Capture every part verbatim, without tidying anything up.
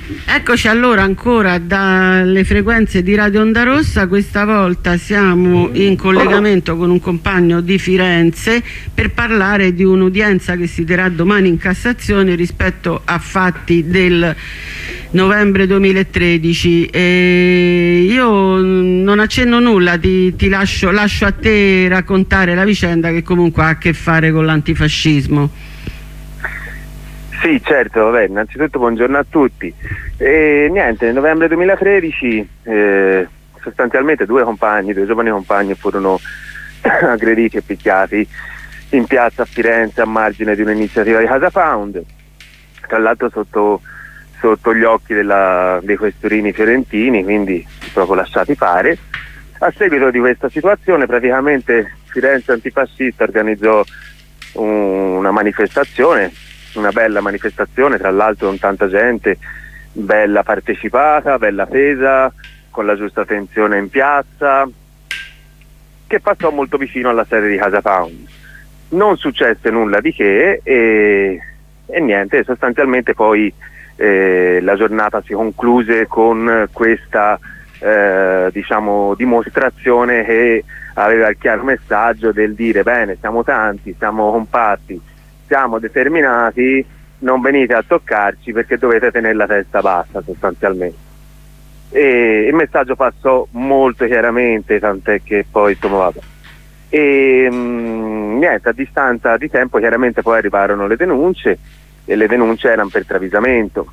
Eccoci allora ancora dalle frequenze di Radio Onda Rossa. Questa volta siamo in collegamento con un compagno di Firenze per parlare di un'udienza che si terrà domani in Cassazione rispetto a fatti del novembre duemilatredici. E io non accenno nulla, ti, ti lascio, lascio a te raccontare la vicenda, che comunque ha a che fare con l'antifascismo. Sì, certo, vabbè, innanzitutto buongiorno a tutti. E niente, nel novembre duemilatredici eh, sostanzialmente due compagni, due giovani compagni furono aggrediti e picchiati in piazza a Firenze a margine di un'iniziativa di Casa Pound, tra l'altro sotto, sotto gli occhi della, dei questurini fiorentini, quindi proprio lasciati fare. A seguito di questa situazione praticamente Firenze Antifascista organizzò un, una manifestazione, una bella manifestazione, tra l'altro con tanta gente, bella partecipata, bella tesa, con la giusta tensione in piazza, che passò molto vicino alla sede di Casa Pound. Non successe nulla di che e, e niente, sostanzialmente poi eh, la giornata si concluse con questa eh, diciamo dimostrazione che aveva il chiaro messaggio del dire: bene, siamo tanti, siamo compatti, siamo determinati, non venite a toccarci perché dovete tenere la testa bassa sostanzialmente. E il messaggio passò molto chiaramente, tant'è che poi insomma vabbè. E mh, niente, a distanza di tempo chiaramente poi arrivarono le denunce, e le denunce erano per travisamento,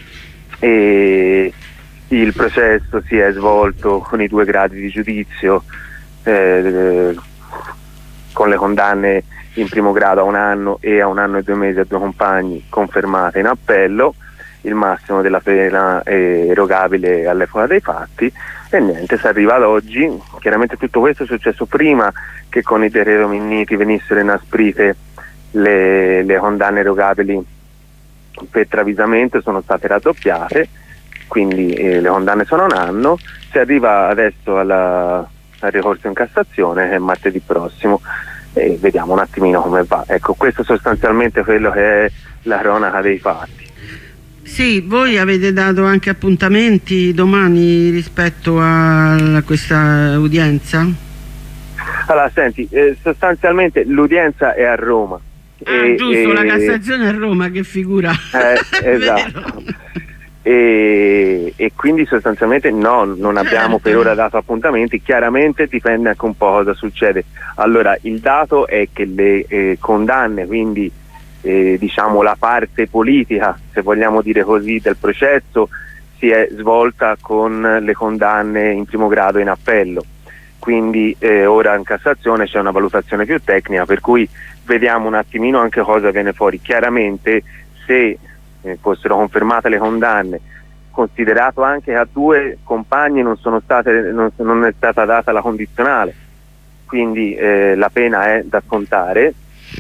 e il processo si è svolto con i due gradi di giudizio, eh, con le condanne in primo grado a un anno e a un anno e due mesi a due compagni confermate in appello, il massimo della pena erogabile all'epoca dei fatti. E niente, si arriva ad oggi. Chiaramente tutto questo è successo prima che con il decreto Minniti venissero inasprite le, le condanne erogabili per travisamento, sono state raddoppiate, quindi eh, le condanne sono un anno. Si arriva adesso alla, al ricorso in Cassazione, che è martedì prossimo, e vediamo un attimino come va. Ecco, questo sostanzialmente quello che è la cronaca dei fatti. Sì, voi avete dato anche appuntamenti domani rispetto a questa udienza? Allora, senti, eh, sostanzialmente l'udienza è a Roma. Ah, e, giusto, e, la Cassazione è a Roma, che figura. Eh, esatto. E, e quindi sostanzialmente no, non abbiamo certo. per ora dato appuntamenti. Chiaramente dipende anche un po' cosa succede. Allora, il dato è che le eh, condanne, quindi eh, diciamo la parte politica, se vogliamo dire così, del processo si è svolta con le condanne in primo grado in appello, quindi eh, ora in Cassazione c'è una valutazione più tecnica, per cui vediamo un attimino anche cosa viene fuori. Chiaramente se Eh, fossero confermate le condanne, considerato anche che a due compagni non sono state non, non è stata data la condizionale, quindi eh, la pena è da scontare,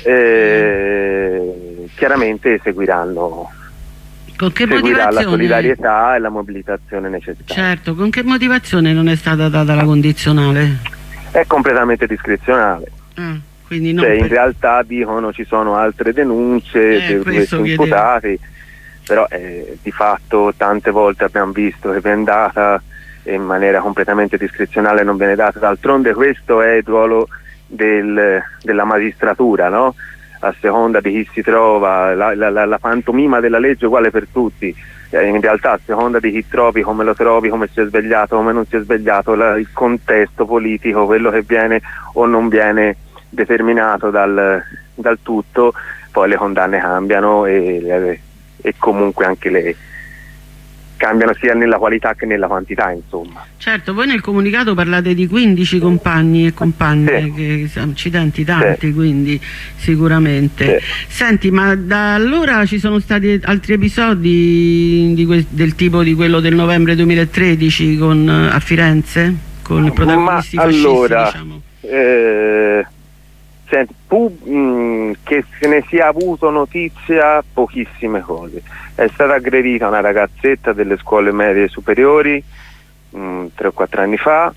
eh, chiaramente seguiranno con che seguirà motivazione? la solidarietà e la mobilitazione necessaria. Certo, con che motivazione non è stata data la condizionale? È completamente discrezionale. Ah, quindi non cioè, per... in realtà dicono ci sono altre denunce eh, di questi imputati, però eh, di fatto tante volte abbiamo visto che viene data in maniera completamente discrezionale, non viene data. D'altronde questo è il ruolo del, della magistratura, no? A seconda di chi si trova, la, la, la, la pantomima della legge è uguale per tutti, eh, in realtà a seconda di chi trovi, come lo trovi, come si è svegliato, come non si è svegliato, la, il contesto politico, quello che viene o non viene determinato dal, dal tutto, poi le condanne cambiano e le, e comunque anche le cambiano sia nella qualità che nella quantità, insomma. Certo, voi nel comunicato parlate di quindici compagni e compagne, sì. Che accidenti tanti, sì. Quindi sicuramente. Sì. Senti, ma da allora ci sono stati altri episodi di del tipo di quello del novembre duemilatredici con, a Firenze, con i protagonisti ma fascisti, allora, diciamo? Eh... Senti, pu, mh, che se ne sia avuto notizia pochissime cose. È stata aggredita una ragazzetta delle scuole medie superiori mh, tre o quattro anni fa,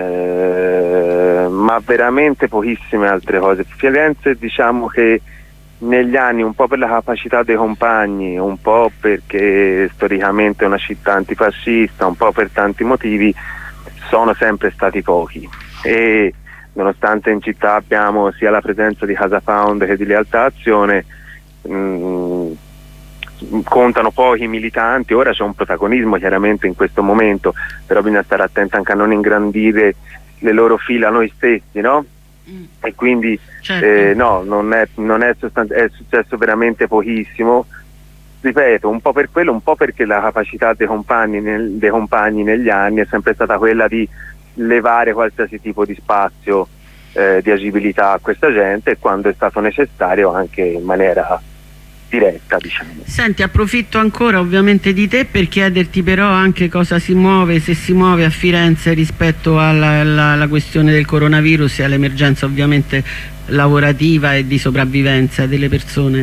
eh, ma veramente pochissime altre cose. Firenze, diciamo che negli anni, un po' per la capacità dei compagni, un po' perché storicamente è una città antifascista, un po' per tanti motivi, sono sempre stati pochi. E nonostante in città abbiamo sia la presenza di Casa Pound che di Lealtà Azione, mh, contano pochi militanti. Ora c'è un protagonismo chiaramente in questo momento, però bisogna stare attenti anche a non ingrandire le loro fila noi stessi, no? Mm. E quindi certo. eh, no, non è, non è, è successo veramente pochissimo, ripeto, un po' per quello, un po' perché la capacità dei compagni, nel, dei compagni negli anni è sempre stata quella di levare qualsiasi tipo di spazio eh, di agibilità a questa gente, e quando è stato necessario anche in maniera diretta, diciamo. Senti, approfitto ancora ovviamente di te per chiederti però anche cosa si muove, se si muove a Firenze rispetto alla, alla, alla questione del coronavirus e all'emergenza ovviamente lavorativa e di sopravvivenza delle persone.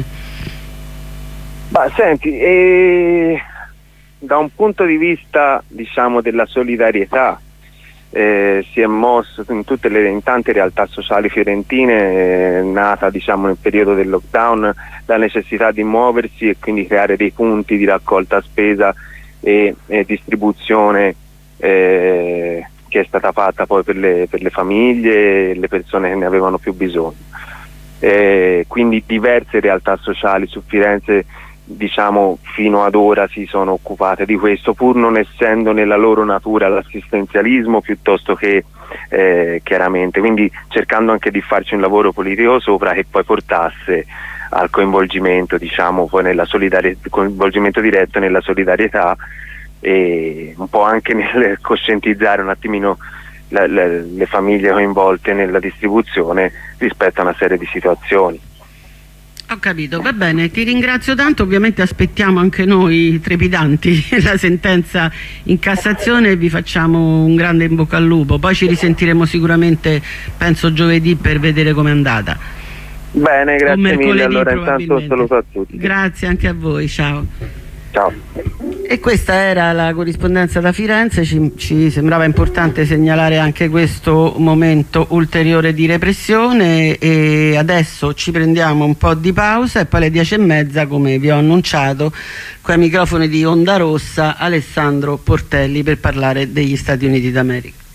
Ma senti, eh, da un punto di vista diciamo della solidarietà, Eh, si è mosso in tutte le in tante realtà sociali fiorentine, è nata diciamo nel periodo del lockdown la necessità di muoversi e quindi creare dei punti di raccolta spesa e, e distribuzione eh, che è stata fatta poi per le, per le famiglie e le persone che ne avevano più bisogno. Eh, quindi diverse realtà sociali su Firenze diciamo fino ad ora si sono occupate di questo, pur non essendo nella loro natura l'assistenzialismo piuttosto che eh, chiaramente, quindi cercando anche di farci un lavoro politico sopra che poi portasse al coinvolgimento diciamo poi nella solidarietà, coinvolgimento diretto nella solidarietà e un po' anche nel coscientizzare un attimino la, la, le famiglie coinvolte nella distribuzione rispetto a una serie di situazioni. Ho capito, va bene, ti ringrazio tanto, ovviamente aspettiamo anche noi trepidanti la sentenza in Cassazione e vi facciamo un grande in bocca al lupo, poi ci risentiremo sicuramente penso giovedì per vedere com'è andata. Bene, grazie mille, allora intanto saluto a tutti. Grazie anche a voi, ciao. Ciao. E questa era la corrispondenza da Firenze, ci, ci sembrava importante segnalare anche questo momento ulteriore di repressione e adesso ci prendiamo un po' di pausa e poi alle dieci e mezza, come vi ho annunciato, con i microfoni di Onda Rossa Alessandro Portelli per parlare degli Stati Uniti d'America.